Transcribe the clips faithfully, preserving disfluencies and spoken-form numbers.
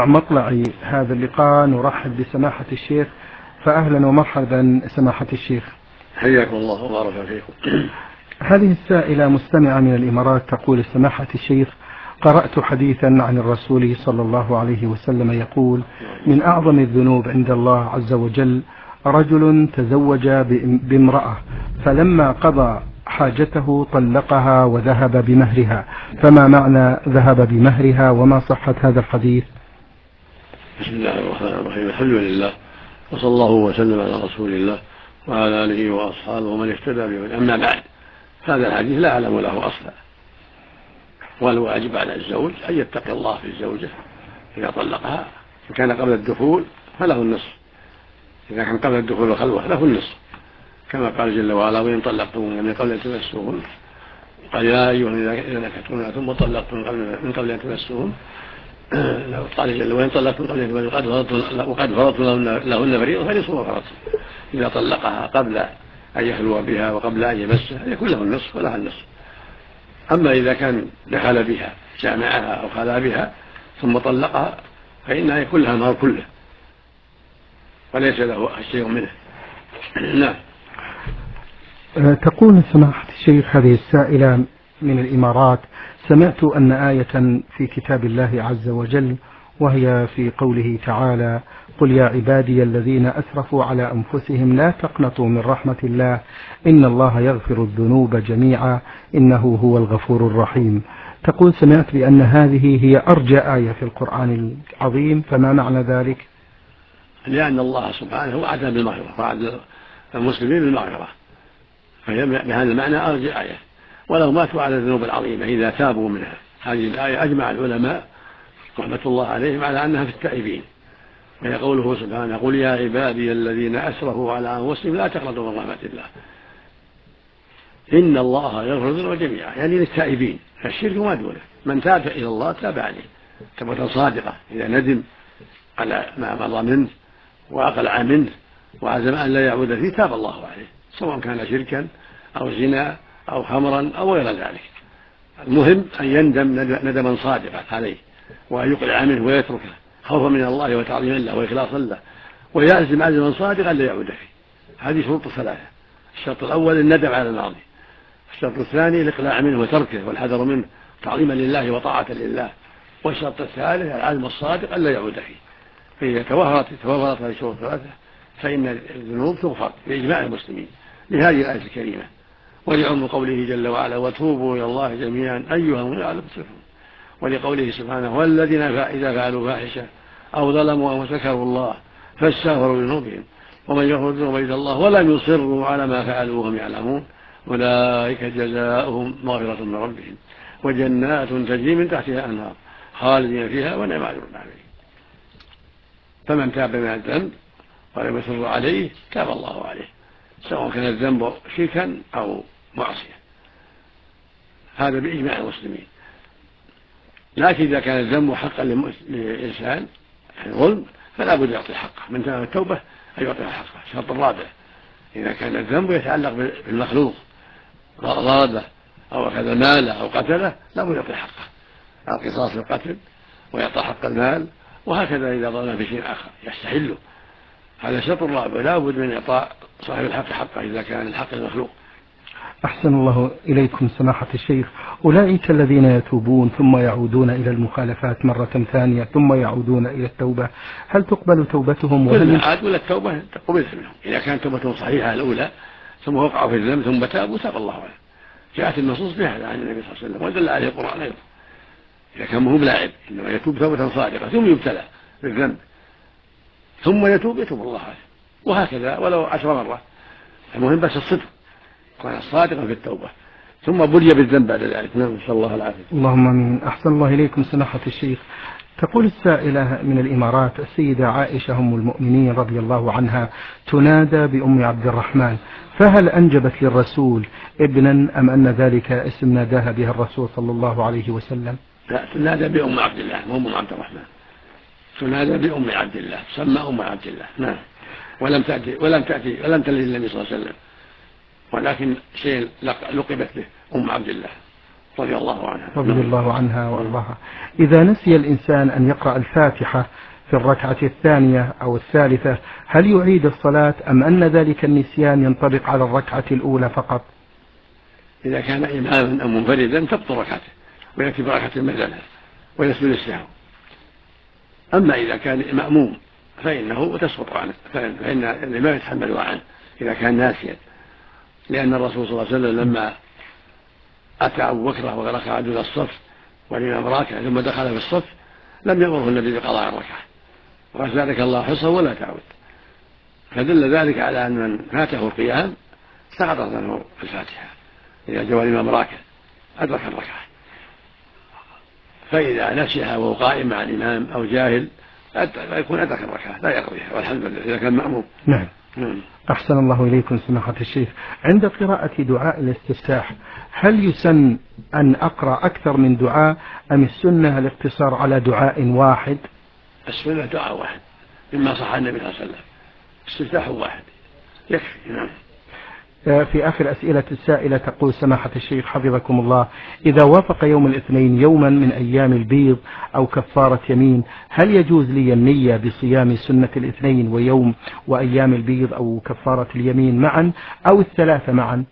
مطلع هذا اللقاء نرحب بسماحة الشيخ، فأهلا ومرحبا سماحة الشيخ. حياكم الله وبارك فيكم. هذه السائلة مستمعة من الإمارات تقول: سماحة الشيخ، قرأت حديثا عن الرسول صلى الله عليه وسلم يقول: من أعظم الذنوب عند الله عز وجل رجل تزوج بامرأة فلما قضى حاجته طلقها وذهب بمهرها، فما معنى ذهب بمهرها وما صحة هذا الحديث؟ بسم الله الرحمن الرحيم. الحمد لله وصلى الله وسلم على رسول الله وعلى آله وأصحابه ومن اهتدى به. أما بعد، هذا الحديث لا أعلم له أصلا، والواجب على الزوج أن يتقي الله في الزوجة إذا طلقها. إن كان قبل الدخول فله النصف، إذا كان قبل الدخول والخلوة له النصف، كما قال جل وعلا: وإن طلقتموهن من قبل أن تمسوهن قال يا أيها الذين آمنوا إذا نكحتموهن ثم طلقتم من قبل أن تمسوهن قال جل: وإن طلقتم قبل أن وقد فرضتم لهن فريضة فنصف ما فرضتم. إذا طلقها قبل أن يخلو بها وقبل أن يمسها يكون له النصف ولها النصف. أما إذا كان دخل بها جامعها أو خلا بها ثم طلقها فإنها يكون لها المهر كله وليس له شيء منه. نعم. تقول سماحة الشيخ هذه السائلة من الإمارات: سمعت أن آية في كتاب الله عز وجل وهي في قوله تعالى: قل يا عبادي الذين أسرفوا على أنفسهم لا تقنطوا من رحمة الله إن الله يغفر الذنوب جميعا إنه هو الغفور الرحيم. تقول: سمعت بأن هذه هي أرجى آية في القرآن العظيم، فما معنى ذلك؟ لأن الله سبحانه وعد بالمغفرة، وعد المسلمين بالمغفرة، فهي بهذا المعنى أرجى آية، ولو ماتوا على الذنوب العظيمة إذا تابوا منها. هذه الآية أجمع العلماء رحمة الله عليهم على أنها في التائبين، وهي قوله سبحانه: قل يا عبادي الذين أسرفوا على أنفسهم لا تقنطوا من رحمة الله إن الله يغفر الذنوب جميعا، يعني للتائبين، فالشرك ما دونه. من تاب إلى الله تاب عليه توبة صادقة، إذا ندم على ما مضى منه وأقلع منه وعزم أن لا يعود فيه تاب الله عليه، سواء كان شركا أو زنا أو خمرا أو غير ذلك. المهم أن يندم ندما صادقا عليه، وأن يقلع منه ويتركه خوفا من الله وتعظيما له وإخلاصا له، ويعزم عزما صادقا لا يعود فيه. هذه شروط ثلاثة: الشرط الأول الندم على الماضي، الشرط الثاني الإقلاع منه وتركه والحذر منه تعظيما لله وطاعة لله، والشرط الثالث العزم الصادق ألا يعود فيه. فإذا توفرت توفرت هذه الشروط الثلاثة فإن الذنوب تغفر بإجماع المسلمين لهذه الآية الكريمة، ولعم قوله جل وعلا: وتوبوا إلى الله جميعا أيها المؤمنون لعلكم تفلحون، ولقوله سبحانه: والذين إذا فعلوا فاحشة أو ظلموا أو ذكروا الله فاستغفروا لذنوبهم ومن يغفر الذنوب إلا الله ولم يصروا على ما فعلوا وهم يعلمون أولئك جزاؤهم مغفرة من ربهم وجنات تجري من تحتها أنهار خالدين فيها ونعم أجر العاملين. فمن تاب من الذنب ولم يصر عليه تاب الله عليه، سواء كان الذنب شركا أو معصية، هذا بإجماع المسلمين. لكن إذا كان الذنب حقا للإنسان ظلم فلا بد يعطي حقه، من تمام التوبة أن يعطي حقه. الشرط الرابع: إذا كان الذنب يتعلق بالمخلوق ضربه أو أخذ ماله أو قتله لا بد يعطي حقه، القصاص في القتل ويعطى حق المال، وهكذا إذا ظلم في شيء آخر يستحله. هذا الشرط الرابع، لا بد من إعطاء صاحب الحق حقه إذا كان الحق المخلوق. أحسن الله إليكم سماحة الشيخ. أولئك الذين يتوبون ثم يعودون إلى المخالفات مرة ثانية ثم يعودون إلى التوبة، هل تقبل توبتهم؟ وهل عادوا إلى التوبة تقبل منهم إذا كانت توبتهم صحيحة الأولى ثم وقعوا في الذنب ثم تابوا تاب الله عليهم. جاءت النصوص بهذا عن النبي صلى الله عليه وسلم ودل عليه القرآن أيضا. إذا كان مهم لاعب إنما يتوب توبة صادقة ثم يبتلى بالذنب ثم يتوب يتوب الله عليه، وهكذا ولو عشر مرات. المهم بس الصدق، كان صادقا في التوبة ثم بلي بالذنب بعد ذلك. نعم، نسأل الله العافية. اللهم آمين. أحسن الله إليكم سماحة الشيخ. تقول السائلة من الإمارات: السيدة عائشة أم المؤمنين رضي الله عنها تنادى بأم عبد الرحمن، فهل أنجبت للرسول ابنا أم أن ذلك اسم ناداها بها الرسول صلى الله عليه وسلم؟ لا، تنادى بأم عبد الله مو أم عبد الرحمن، تنادى بأم عبد الله، تسمى أم عبد الله. نعم. ولم تأتي ولم تأتي ولم تلد النبي صلى الله عليه وسلم، ولكن شيء لقبت به أم عبد الله. رضي الله عنها رضي الله عنها وأرضاها. إذا نسي الإنسان أن يقرأ الفاتحة في الركعة الثانية أو الثالثة هل يعيد الصلاة أم أن ذلك النسيان ينطبق على الركعة الأولى فقط؟ إذا كان إماما أو منفردا تبطل ركعته ويكتب ركعة مثلها ويسجد السهو. أما إذا كان مأموم فإنه تسقط عنه، فإن الإمام يتحمل عنه إذا كان ناسيا، لأن الرسول صلى الله عليه وسلم لما أتى أبو بكر وركع دون الصف والإمام راكع ثم دخل في الصف لم يأمره النبي بقضاء الركعة وقال ذلك الله حصه ولا تعود، فدل ذلك على أن من فاته القيام سقطت عنه الفاتحة إذا جاء الإمام راكع أدرك الركعة. فإذا نسيها وهو قائم مع الإمام أو جاهل يكون أدرك الركعة لا يقضيها والحمد لله إذا كان مأموم. نعم. أحسن الله إليكم سماحة الشيخ. عند قراءة دعاء الاستفتاح هل يسن أن أقرأ أكثر من دعاء أم السنة الاقتصار على دعاء واحد؟ السنة دعاء واحد مما صح النبي صلى الله عليه وسلم، استفتاح واحد يكفي. نعم. في آخر أسئلة السائلة تقول سماحة الشيخ حفظكم الله إذا وافق يوم الاثنين يوما من أيام البيض أو كفارة يمين هل يجوز لي النية بصيام سنة الاثنين ويوم وأيام البيض أو كفارة اليمين معا أو الثلاثة معا؟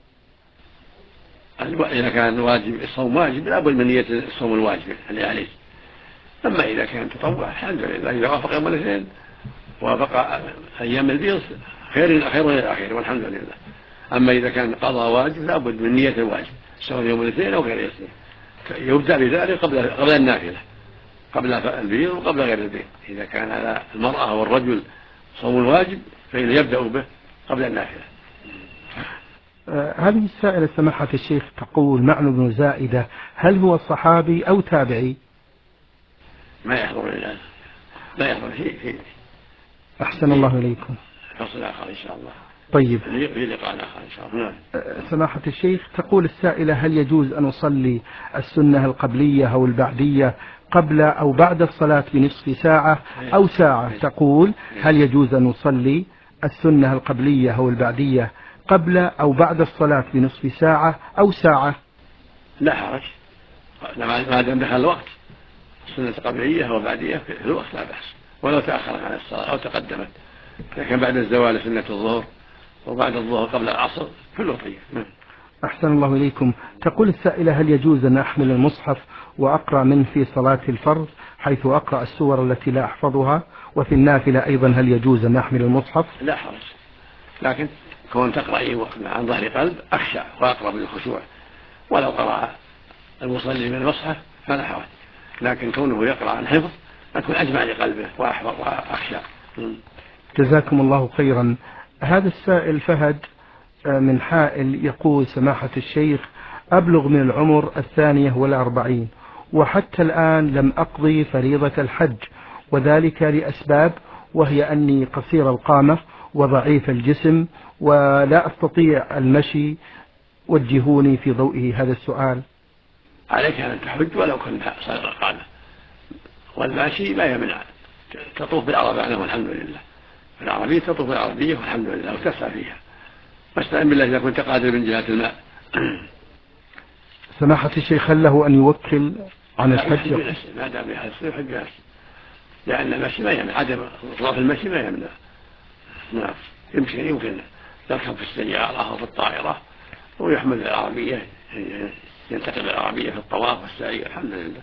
إذا كان واجب الصوم واجب لا بد من نية الصوم الواجب اللي عليه. أما إذا كان تطوع الحمد لله إذا وافق يوم الاثنين وافق أيام البيض خير خير إلى آخره والحمد لله. أما إذا كان قضاء واجب لا بد من نية الواجب سواء يوم الاثنين أو غير الاثنين، يبدأ بذلك قبل قبل النافلة قبل البيض وقبل غير البيض. إذا كان على المرأة والرجل صوم الواجب فإنه يبدأ به قبل النافلة. هذه السائلة سماحة الشيخ تقول معنى بن زائدة هل هو صحابي أو تابعي؟ ما يحضر الآن لا يحضر شيء فيه. أحسن الله إليكم. فصل آخر إن شاء الله. طيب في لقاء آخر إن شاء الله. سماحة الشيخ تقول السائلة هل يجوز أن أصلي السنة القبلية أو البعدية قبل أو بعد الصلاة بنصف ساعة أو ساعة؟ تقول هل يجوز أن أصلي السنة القبلية أو البعدية قبل أو بعد الصلاة بنصف ساعة أو ساعة؟ لا حرج ما دام دخل الوقت. السنة القبلية أو البعدية في الوقت لا بأس ولو تأخرت عن الصلاة أو تقدمت، لكن بعد الزوال سنة الظهر وبعد الظهر قبل العصر كله طيب. أحسن الله إليكم. تقول السائلة هل يجوز أن أحمل المصحف وأقرأ منه في صلاة الفرض حيث أقرأ السور التي لا أحفظها وفي النافلة أيضا هل يجوز أن أحمل المصحف؟ لا حرج، لكن كون تقرأي عن ظهر قلب أخشع وأقرأ بالخشوع، ولو قرأ المصلي من المصحف فلا حرج، لكن كونه يقرأ عن حفظ أكون أجمع لقلبه وأحفظ وأخشع. جزاكم الله خيرا. هذا السائل فهد من حائل يقول سماحة الشيخ أبلغ من العمر الثانية والأربعين وحتى الآن لم أقضي فريضة الحج وذلك لأسباب وهي أني قصير القامة وضعيف الجسم ولا أستطيع المشي، وجهوني في ضوئه هذا السؤال. عليك أن تحج ولو كنت قصير القامة، والماشي لا يمنع، تطوف بالعربية عنه والحمد لله، العربية تطوف بالعربية والحمد لله وتسعى فيها، واستعن بالله إذا كنت قادر من جهة الماء. سماحة الشيخ هل له أن يوكل عن الحج؟ ما دام بحج يحج بنفسه، لأن المشي ما يمنع، عدم إطلاق المشي ما يمنع. نعم يمكن يمكن يركب في السيارة أو في الطائرة ويحمل العربية، ينتقل العربية في الطواف والسعي الحمد لله.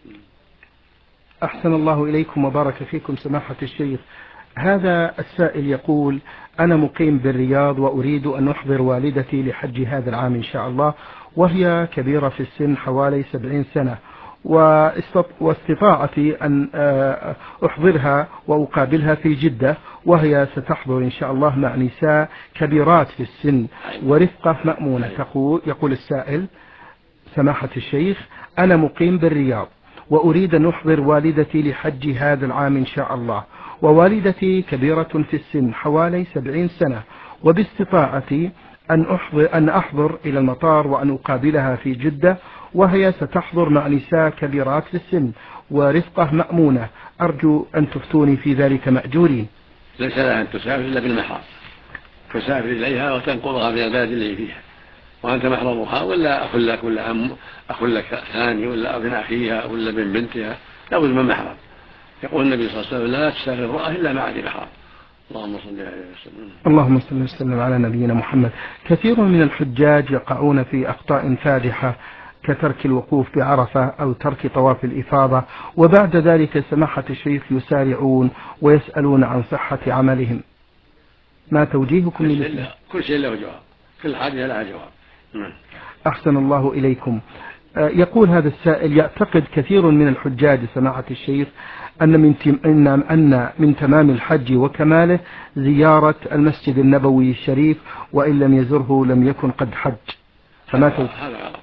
أحسن الله إليكم وبارك فيكم سماحة الشيخ. هذا السائل يقول أنا مقيم بالرياض وأريد أن أحضر والدتي لحج هذا العام إن شاء الله، وهي كبيرة في السن حوالي سبعين سنة، واستطاعتي أن أحضرها وأقابلها في جدة، وهي ستحضر إن شاء الله مع نساء كبيرات في السن ورفقة مأمونة. يقول السائل سماحة الشيخ أنا مقيم بالرياض وأريد أن أحضر والدتي لحج هذا العام إن شاء الله، ووالدتي كبيرة في السن حوالي سبعين سنة، وباستطاعتي أن أحضر, أن أحضر إلى المطار وأن أقابلها في جدة، وهي ستحضر مع نساء كبيرات في السن ورفقة مأمونة. أرجو أن تفتوني في ذلك مأجورين. ليس لها أن تسافر إلا بالمحرم، تسافر إليها وتنقلها من البلد اللي فيها، وأنت محرمها، ولا أخ لك ولا أم أخ لك ثاني ولا ابن أخيها ولا ابن بنتها، لابد من محرم. يقول النبي صلى الله عليه وسلم لا تسافر امرأة إلا مع ذي محرم. اللهم صل عليه وسلم. اللهم صل وسلم على نبينا محمد. كثير من الحجاج يقعون في أخطاء فادحة كترك الوقوف بعرفة أو ترك طواف الإفاضة، وبعد ذلك سماحة الشيخ يسارعون ويسألون عن صحة عملهم، ما توجيهكم لمثله؟ كل شيء له جواب، كل حاجة لها جواب. أحسن الله إليكم. يقول هذا السائل: يعتقد كثير من الحجاج سماحة الشيخ أن من, إن أن من تمام الحج وكماله زيارة المسجد النبوي الشريف، وإن لم يزره لم يكن قد حج، فما هذا غلط.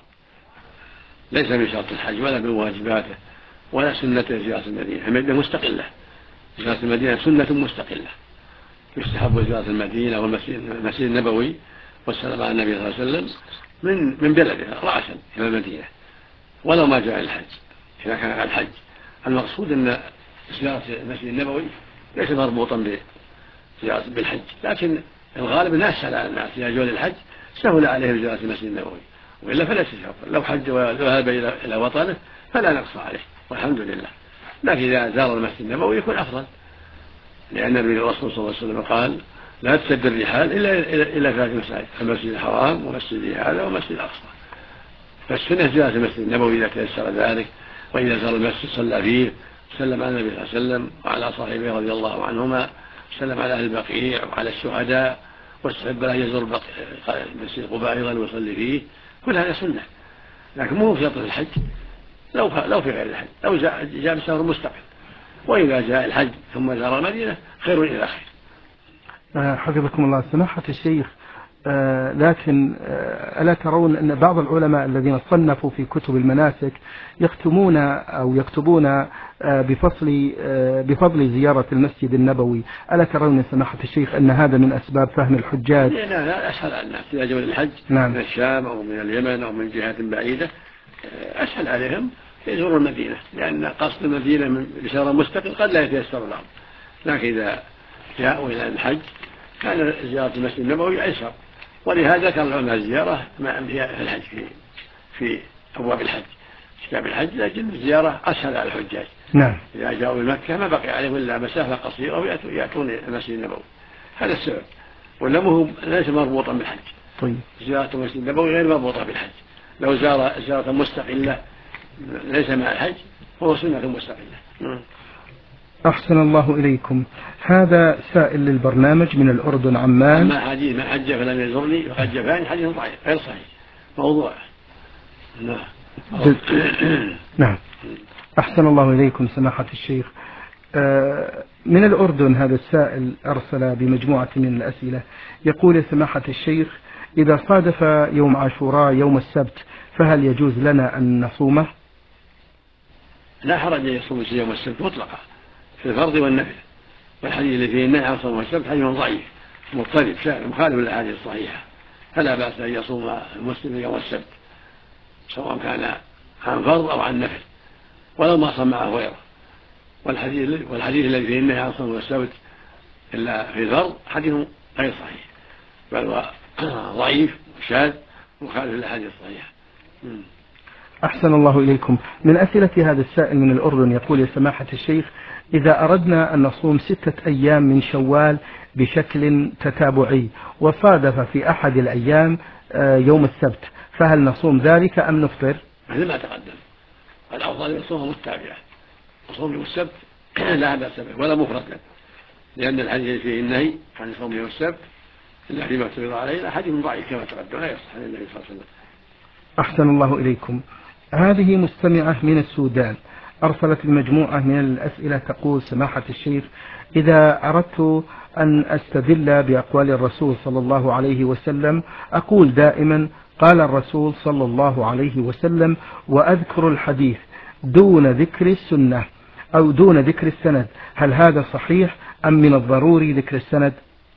ليس من شرط الحج ولا من واجباته ولا سنة زيارة المدينة. المدينة مستقلة، زيارة المدينة سنة مستقلة، يستحب زيارة المدينة والمسجد النبوي والسلام على النبي صلى الله عليه وسلم من من بلده رأسا إلى المدينة، ولو ما جاء الحج. إذا كان على الحج المقصود أن زيارة المسجد النبوي ليس مربوطا بزيارة بالحج، لكن الغالب أن أسهل على الناس إذا جاءوا للحج سهل عليهم زيارة المسجد النبوي، وإلا فليس شرطا. لو حج وذهب إلى وطنه فلا نقص عليه والحمد لله، لكن إذا زار المسجد النبوي يكون أفضل، لأن الرسول صلى الله عليه وسلم قال لا تسد الرحال إلا إلى ثلاث مساجد: المسجد الحرام ومسجد هذا ومسجد الأقصى. فالسنة زيارة المسجد النبوي إذا تيسر ذلك، وإذا زار المسجد صلى فيه، سلم على النبي صلى الله عليه وسلم وعلى صاحبه رضي الله عنهما، سلم على أهل البقيع وعلى الشهداء، واستحب له يزور مسجد قباء أيضا ويصلي فيه. كل هذا سنة، لكن مو في شرط الحج، لو لو في غير الحج، لو جاء بسفر مستقل، وإذا جاء الحج ثم زار المدينة خير إلى خير. حفظكم الله سماحة الشيخ. آه لكن آه ألا ترون أن بعض العلماء الذين صنفوا في كتب المناسك يختمون أو يكتبون آه بفصل آه بفضل زيارة المسجد النبوي؟ ألا ترون سماحة الشيخ أن هذا من أسباب فهم الحجاج؟ لا لا أسهل على الناس إذا جاءوا للحج نعم. من الشام أو من اليمن أو من جهات بعيدة أسهل عليهم يزوروا المدينة، لأن قصد المدينة بسفر مستقل قد لا يتيسر لهم، لكن إذا جاءوا إلى الحج كان زيارة المسجد النبوي أيسر، ولهذا كان العلماء الزيارة في الحج في في أبواب الحج كتاب الحج، لكن الزيارة أسهل على الحجاج. نعم. إذا جاءوا لمكة ما بقي عليهم إلا مسافة قصيرة ويأتون المسجد النبوي، هذا السبب، ولا ليس مربوطا بالحج. طيب. زيارة المسجد النبوي غير مربوطة بالحج، لو زار زيارة مستقلة ليس مع الحج فهو سنة مستقلة. أحسن الله إليكم. هذا سائل للبرنامج من الأردن عمان: ما حديث من حج فلم يزرني فقد جفاني، حديث ضعيف غير صحيح موضوع. نعم. نعم. أحسن الله إليكم سماحة الشيخ. من الأردن هذا السائل أرسل بمجموعة من الأسئلة، يقول: يا سماحة الشيخ، إذا صادف يوم عاشوراء يوم السبت فهل يجوز لنا أن نصومه؟ لا حرج أن يصوم يوم السبت مطلقا في الفرض والنفل، والحديث اللي فيه النهي عن صوم السبت حديث ضعيف مضطرب مخالف للأحاديث الصحيحة، فلا بأس أن يصوم المسلم يوم السبت سواء كان عن فرض أو عن نفل ولو ما صام معه غيره. والحديث والحديث الذي فيه النهي عن صوم السبت إلا في الفرض حديث غير صحيح، بل هو ضعيف وشاذ مخالف للأحاديث الصحيحة. أحسن الله إليكم. من أسئلة هذا السائل من الأردن يقول: يا سماحة الشيخ، إذا أردنا أن نصوم ستة أيام من شوال بشكل تتابعي وصادف في أحد الأيام يوم السبت، فهل نصوم ذلك أم نفطر؟ مثل ما تقدم، الأفضل يصوم متابعة، وصوم يوم السبت لا بأس به ولا مفردا، لأن الحديث فيه النهي عن صوم يوم السبت إلا فيما افترض عليه حديث ضعيف كما تقدم لا يصح عن النبي صلى الله عليه وسلم. أحسن الله إليكم. هذه مستمعة من السودان أرسلت المجموعة من الأسئلة تقول: سماحة الشيخ، إذا أردت أن أستدل بأقوال الرسول صلى الله عليه وسلم أقول دائما قال الرسول صلى الله عليه وسلم، وأذكر الحديث دون ذكر السنة أو دون ذكر السند، هل هذا صحيح أم من الضروري ذكر السند؟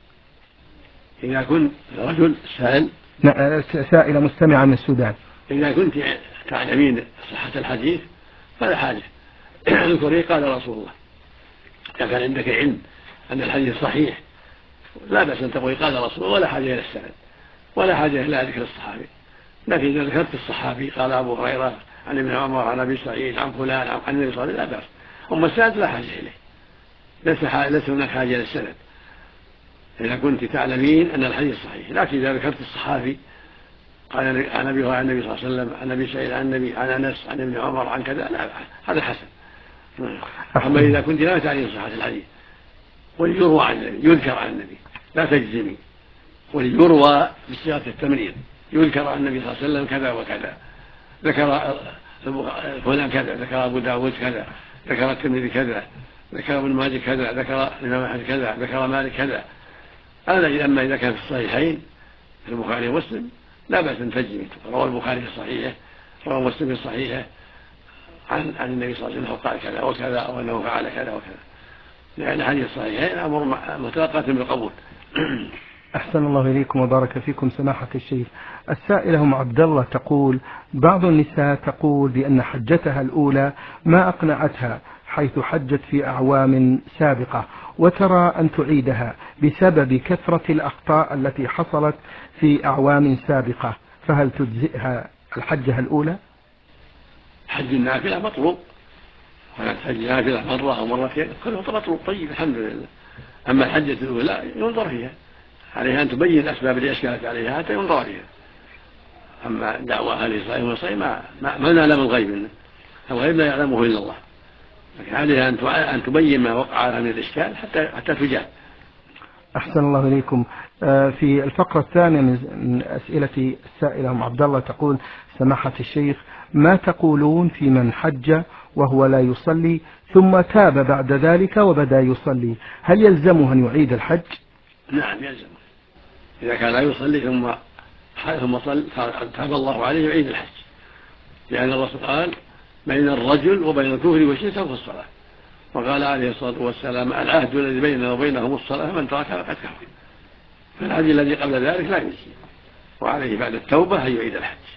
إذا كنت رجل سائل سائلة مستمعة من السودان: إذا كنت تعلمين صحة الحديث فلا حاجة اذكري قال رسول الله. إذا كان عندك علم أن الحديث صحيح لا بأس أن تقول قال رسول الله، ولا حاجة إلى السند ولا حاجة إلى ذكر الصحابي، لكن إذا ذكرت الصحابي قال أبو هريرة عن ابن عمر عن أبي سعيد عن فلان عن النبي صلى الله عليه وسلم لا بأس. أما السند لا حاجة إليه، ليس ليس هناك حاجة إلى السند إذا كنت تعلمين أن الحديث صحيح. لكن إذا ذكرت الصحابي قال عن أبي هريرة عن النبي صلى الله عليه وسلم عن أبي سعيد عن النبي عن أنس عن ابن عمر عن كذا لا، هذا حسن. أما إذا كنت لا تعلمين صحة الحديث وليروى عن النبي يذكر عن النبي لا تجزمي، وليروى بصيغة التمريض يذكر عن النبي صلى الله عليه وسلم كذا وكذا، ذكر فلان كذا، ذكر أبو داود كذا، ذكر الترمذي كذا، ذكر ابن ماجه كذا، ذكر الإمام أحمد كذا، ذكر مالك كذا. هذا أما إذا كان في الصحيحين في البخاري ومسلم لا بأس أن تجزمي، روى البخاري في صحيحه روى مسلم في صحيحه عن عن النبي صلى الله عليه وسلم قال كذا وكذا أو أنه فعل كذا وكذا، لأن حديث الصحيحين أمر متلقى بالقبول. أحسن الله إليكم وبارك فيكم سماحة الشيخ. السائلة أم عبد الله تقول: بعض النساء تقول بأن حجتها الأولى ما أقنعتها حيث حجت في أعوام سابقة، وترى أن تعيدها بسبب كثرة الأخطاء التي حصلت في أعوام سابقة، فهل تجزئها الحجة الأولى؟ حج النافلة مطلوب، ولا تحج نافلة مرة أو مرتين كله مطلوب طيب الحمد لله. أما الحجة الأولى ينظر فيها، عليها أن تبين الأسباب اللي أشكلت عليها حتى ينظر فيها. أما دعوى أهل صحيح وصحيح ما, ما, ما نعلم الغيب منه، الغيب لا يعلمه إلا الله، لكن عليها أن تبين ما وقع لها من الإشكال حتى حتى تجاه. أحسن الله إليكم. في الفقرة الثانية من أسئلة السائلة أم عبد الله تقول: سماحة الشيخ، ما تقولون في من حج وهو لا يصلي ثم تاب بعد ذلك وبدأ يصلي، هل يلزمه أن يعيد الحج؟ نعم يلزمه، إذا كان لا يصلي ثم ثم صل تاب الله عليه يعيد الحج، لأن الرسول قال: بين الرجل وبين الكفر والشرك ترك الصلاة، وقال عليه الصلاة والسلام: العهد الذي بيننا وبينهم الصلاة فمن تركها فقد كفر. فالعهد الذي قبل ذلك لا يجزي، وعليه بعد التوبة أن يعيد الحج.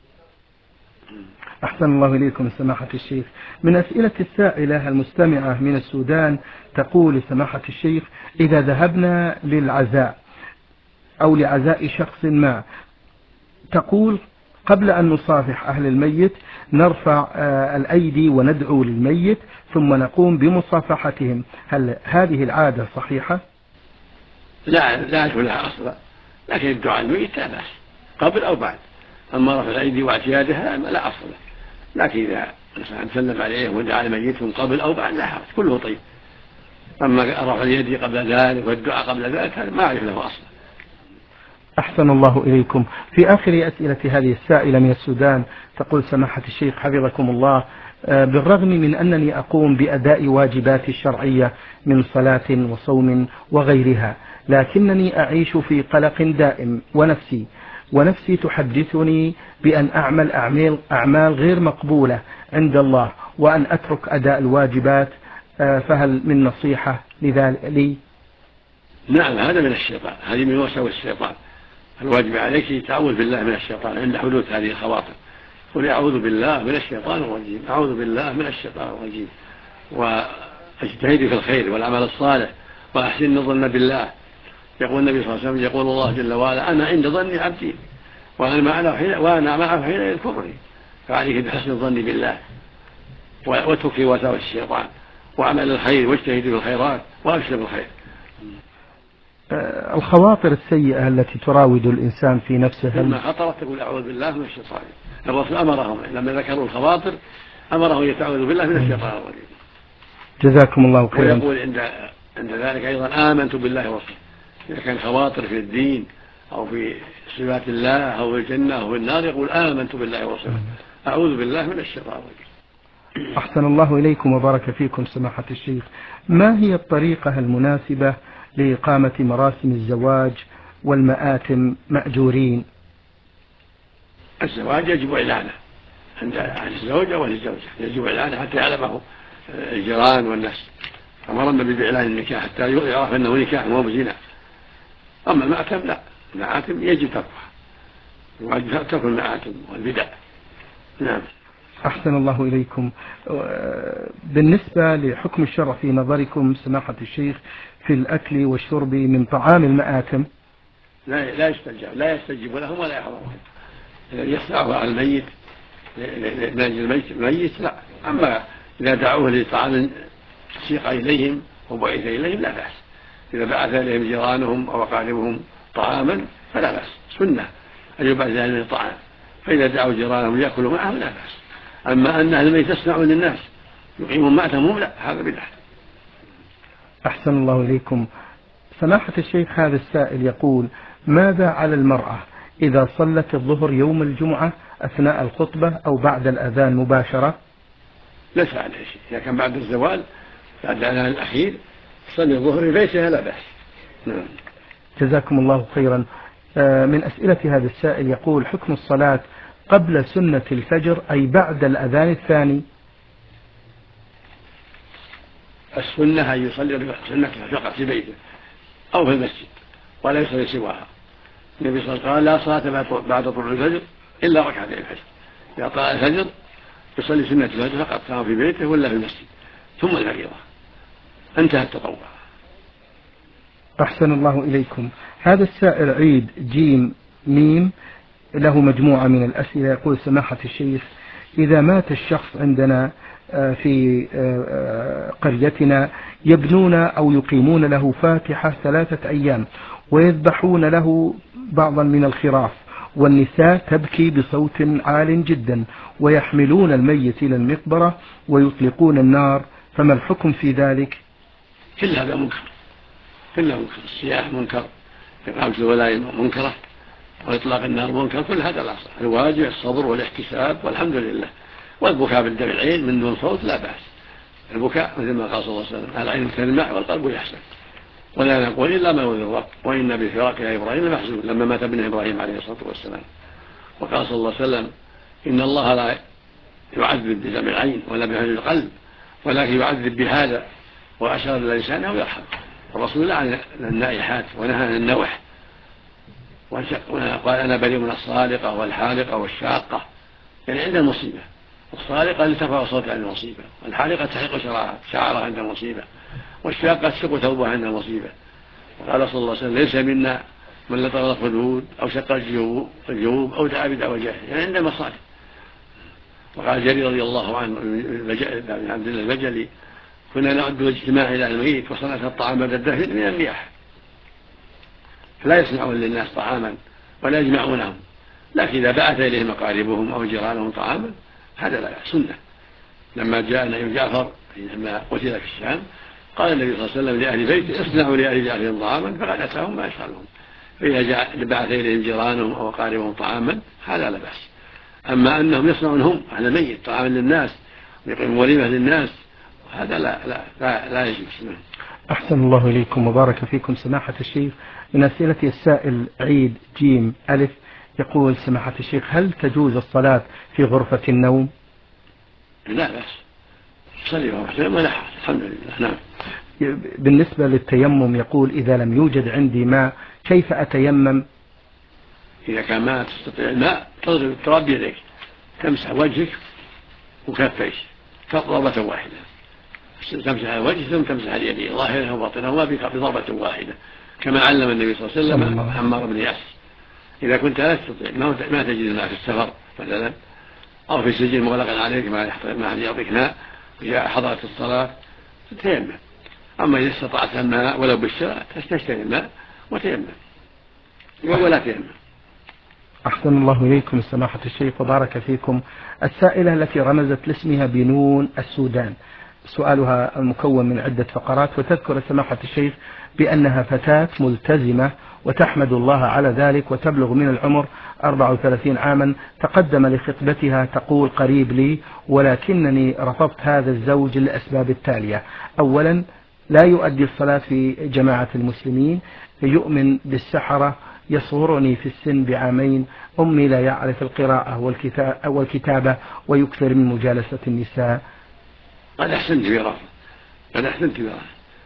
أحسن الله إليكم سماحة الشيخ. من أسئلة السائلة المستمعة من السودان تقول: سماحة الشيخ، إذا ذهبنا للعزاء أو لعزاء شخص ما، تقول قبل أن نصافح أهل الميت نرفع الأيدي وندعو للميت ثم نقوم بمصافحتهم، هل هذه العادة صحيحة؟ لا لا لها أصلا، لكن الدعاء الميت لا بأس قبل أو بعد. أما رفع الأيدي واعتيادها لا أصل له، لكن إذا الإنسان سلم عليه ودعا لميتهم قبل أو بعد لا حرج، كله طيب. أما رفع اليد قبل ذلك والدعاء قبل ذلك هذا ما أعرف له أصلا. أحسن الله إليكم. في آخر أسئلة هذه السائلة من السودان تقول: سماحة الشيخ حفظكم الله، بالرغم من أنني أقوم بأداء واجباتي الشرعية من صلاة وصوم وغيرها، لكنني أعيش في قلق دائم، ونفسي ونفسي تحدثني بأن أعمل أعمال, أعمال غير مقبولة عند الله وأن أترك أداء الواجبات، فهل من نصيحة لذلك لي؟ نعم، هذا من الشيطان، هذه من وسوس الشيطان. الواجب عليك تعوذ بالله من الشيطان عند حدوث هذه الخواطر، قل أعوذ بالله من الشيطان الرجيم، أعوذ بالله من الشيطان الرجيم، واجتهدي في الخير والعمل الصالح وأحسن الظن بالله. يقول النبي صلى الله عليه وسلم: يقول الله جل وعلا: أنا عند ظن عبدي وأنا معه وأنا معه حين يذكرني. فعليك بحسن الظن بالله واتركي وساوس الشيطان وعمل الخير واجتهدي في الخيرات وأبشر بالخير. الخواطر السيئة التي تراود الإنسان في نفسه، لما خطرت تقول أعوذ بالله من الشيطان. الرسول أمرهم لما ذكروا الخواطر أمرهم يتعوذوا بالله من الشيطان الرجيم. جزاكم الله خيرا. ويقول عند عند ذلك أيضا: آمنت بالله ورسوله. إذا كان خواطر في الدين أو في صفات الله أو في الجنة أو في النار يقول: آمنت بالله ورسوله، أعوذ بالله من الشيطان الرجيم. أحسن الله إليكم وبارك فيكم سماحة الشيخ. ما هي الطريقة المناسبة لإقامة مراسم الزواج والمآتم مأجورين؟ الزواج يجب إعلانه عند أهل الزوجة والزوجة، يجب إعلانه حتى يعلمه الجيران والناس. أمر النبي بإعلان النكاح حتى يعرف أنه نكاح وهو بزنا. أما المآتم لا، المآتم يجب تركها، يجب ترك المآتم والبدع. نعم. أحسن الله إليكم. بالنسبة لحكم الشرع في نظركم سماحة الشيخ في الأكل والشرب من طعام المآتم؟ لا لا يستجاب لا يستجيب لهم ولا يحضرهم، الذي يصنعه على الميت من أجل الميت الميت لا. أما إذا دعوه لطعام سيق إليهم وبعث إليهم لا بأس. إذا بعث إليهم جيرانهم أو أقاربهم طعاما فلا بأس، سنة أن يبعث إليهم طعام، فإذا دعوا جيرانهم ليأكلوا معهم لا بأس. أما أن أهل الميت يصنعون للناس يقيمون مأتمهم لا، هذا بدعة. أحسن الله إليكم. سماحة الشيخ، هذا السائل يقول: ماذا على المرأة إذا صلت الظهر يوم الجمعة أثناء الخطبة أو بعد الأذان مباشرة؟ ليس عليه شيء، إذا كان بعد الزوال بعد الأذان الأخير صلي الظهر في بيتها لا بأس. نعم. جزاكم الله خيرا. من أسئلة هذا السائل يقول: حكم الصلاة قبل سنة الفجر أي بعد الأذان الثاني؟ السنة أن يصلي سنة فقط في بيته أو في المسجد ولا يصلي سواها. النبي صلى الله عليه وسلم قال: لا صلاة بعد طلوع الفجر إلا ركعتي الفجر. إذا طلع الفجر يصلي سنة الفجر فقط سواء في بيته ولا في المسجد، ثم الفريضة، انتهى التطوع. أحسن الله إليكم. هذا السائل عيد جيم ميم له مجموعة من الأسئلة، يقول: سماحة الشيخ، إذا مات الشخص عندنا في قريتنا يبنون أو يقيمون له فاتحة ثلاثة أيام ويذبحون له بعضا من الخراف، والنساء تبكي بصوت عال جدا، ويحملون الميت إلى المقبرة ويطلقون النار، فما الحكم في ذلك؟ كل هذا منكر، كل منكر. الصياح منكر، إقامة الولاية منكرة، وإطلاق النار منكر، كل هذا لا صح. الواجب الصبر والاحتساب والحمد لله، والبكاء بالدمع العين من دون صوت لا بأس. البكاء مثل ما قال صلى الله عليه وسلم: العين تدمع والقلب يحزن، ولا نقول إلا ما يرضي الرب، وإن بفراق يا إبراهيم محزون، لما مات ابن إبراهيم عليه الصلاة والسلام. وقال صلى الله عليه وسلم: إن الله لا يعذب بدمع العين ولا بحزن القلب، ولكن يعذب بهذا، وأشار إلى لسانه ويرحم. الرسول لعن النائحات ونهى عن النوح، وقال: أنا بريء من الصالقة والحالقة والشاقة، يعني عند المصيبة. الصالقة لترفع صوتها عند المصيبة، والحالقة تحرق شعرها عند المصيبة، والشاقة تشق ثوبها عند المصيبة. وقال صلى الله عليه وسلم: ليس منا من لطم الخدود أو شق الجيوب أو دعا بدعوى جاهل، يعني عند المصائب. وقال جرير رضي الله عنه بن عبد الله البجلي: كنا نعد الاجتماع إلى الميت وصنعة الطعام بعد الدفن من النياح، فلا يصنعون للناس طعاما ولا يجمعونهم، لكن إذا بعث إليهم أقاربهم أو جيرانهم طعاما هذا لا سنة. لما جاء النبي جعفر لما قتل في الشام قال النبي صلى الله عليه وسلم لأهل بيته: اصنعوا لأهل جعفر طعاما، فقد أتاهم ما يشغلهم. فإذا بعث إليهم جيرانهم أو أقاربهم طعاما هذا لا بأس. أما أنهم يصنعون هم على الميت طعاما للناس ويقيمون وليمة للناس هذا لا لا لا, لا يجوز. أحسن الله إليكم وبارك فيكم. سماحة الشيخ، من أسئلة السائل عيد جيم ألف يقول: سماحة الشيخ، هل تجوز الصلاة في غرفة النوم؟ لا بأس، صلي وسلم ولا حرج، الحمد لله. نعم. بالنسبة للتيمم يقول: إذا لم يوجد عندي ماء كيف أتيمم؟ إذا كان ما تستطيع الماء تضرب التراب بيديك، تمسح وجهك وكفيك ضربة واحدة، تمسح الوجه ثم تمسح اليدين ظاهرها وباطنها بضربة واحدة، كما علم النبي صلى الله عليه وسلم عمار بن ياسر. إذا كنت لا تستطيع ما تجد الماء في السفر مثلا أو في سجن مغلق عليك ما أحد يعطيك ماء وجاء حضرت الصلاة تيمم. أما إذا استطعت الماء ولو بالشراء تشتري الماء وتيمم ولا تيمم. أحسن الله إليكم سماحة الشيخ وبارك فيكم. السائلة التي رمزت لاسمها بنون السودان، سؤالها المكون من عدة فقرات، وتذكر سماحة الشيخ بأنها فتاة ملتزمة وتحمد الله على ذلك، وتبلغ من العمر أربعة وثلاثين عاما. تقدم لخطبتها تقول: قريب لي، ولكنني رفضت هذا الزوج للأسباب التالية: أولا، لا يؤدي الصلاة في جماعة المسلمين، يؤمن بالسحرة، يصغرني في السن بعامين، أمي لا يعرف القراءة والكتابة، ويكثر من مجالسة النساء. قد أحسنت برفض، قد أحسنت برفض.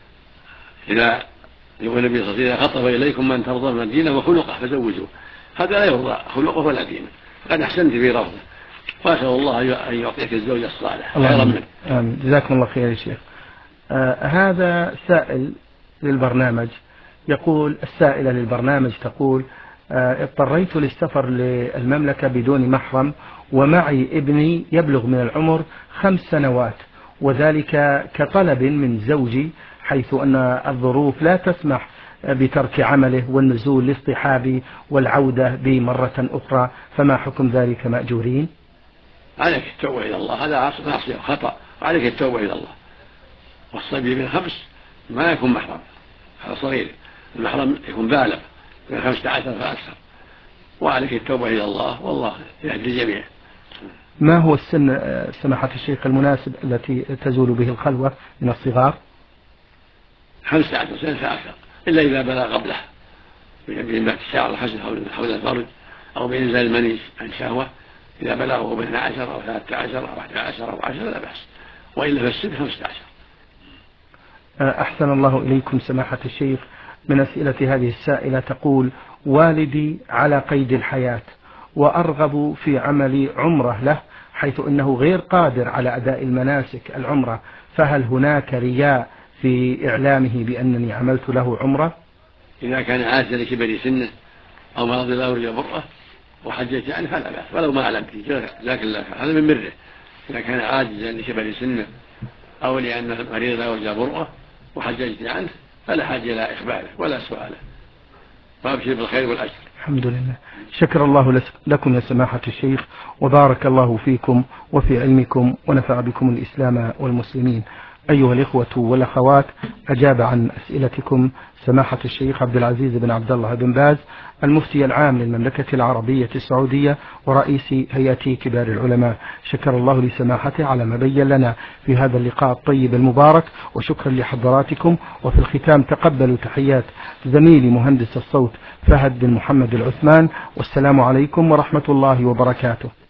إذا يقول النبي صلى الله عليه وسلم: خطب إليكم من ترضون من دينه وخلقه فزوجوه، هذا لا يرضى خلقه ولا دينه، قد أحسنت برفضه، وأسأل الله أن يعطيك الزوج الصالح خيرا منه. آمين. جزاكم الله خير يا شيخ. آه هذا سائل للبرنامج يقول: السائلة للبرنامج تقول: اضطريت للسفر للمملكة بدون محرم ومعي ابني يبلغ من العمر خمس سنوات، وذلك كطلب من زوجي، حيث أن الظروف لا تسمح بترك عمله والنزول لاصطحابي والعودة بمرة أخرى، فما حكم ذلك مأجورين؟ عليك التوبة إلى الله، هذا معصية وخطأ، وعليك التوبة إلى الله. والصبي من خمس ما يكون محرم، هذا صغير، المحرم يكون بالغ من خمسة عشر فأكثر، وعليك التوبة إلى الله، والله يهدي الجميع. ما هو السن سماحة الشيخ المناسب التي تزول به الخلوة من الصغار؟ خمسة عشر سنة فأكثر، إلا إذا بلغ قبله بإنبات الشعر الحسن حول الفرج أو بإنزال المني عن شهوة، إذا بلغه باثنى عشر أو ثلاثة عشر أو أحد عشر أو عشر لا بأس، وإلا في السن خمسة عشر. أحسن الله إليكم سماحة الشيخ. من أسئلة هذه السائلة تقول: والدي على قيد الحياة وأرغب في عمل عمرة له، حيث أنه غير قادر على أداء المناسك العمرة، فهل هناك رياء في إعلامه بأنني عملت له عمرة؟ إذا كان عاجزا لكبر سنه أو مرض لا يرجى برأه وحجت عنه فلا بأس، ولو ما علمت جزاك الله خير، هذا من بره. إذا كان عاجزا لكبر سنه أو لأن المريض لا يرجى برأه وحججت عنه فلا حاجة إلى إخباره ولا سؤاله، وأبشر بالخير والأجر. الحمد لله. شكر الله لكم يا سماحة الشيخ، وبارك الله فيكم وفي علمكم، ونفع بكم الإسلام والمسلمين. أيها الإخوة والأخوات، أجاب عن أسئلتكم سماحة الشيخ عبد العزيز بن عبد الله بن باز، المفتي العام للمملكة العربية السعودية ورئيس هيئة كبار العلماء. شكر الله لسماحته على ما بين لنا في هذا اللقاء الطيب المبارك، وشكرا لحضراتكم. وفي الختام تقبلوا تحيات زميلي مهندس الصوت فهد بن محمد العثمان، والسلام عليكم ورحمة الله وبركاته.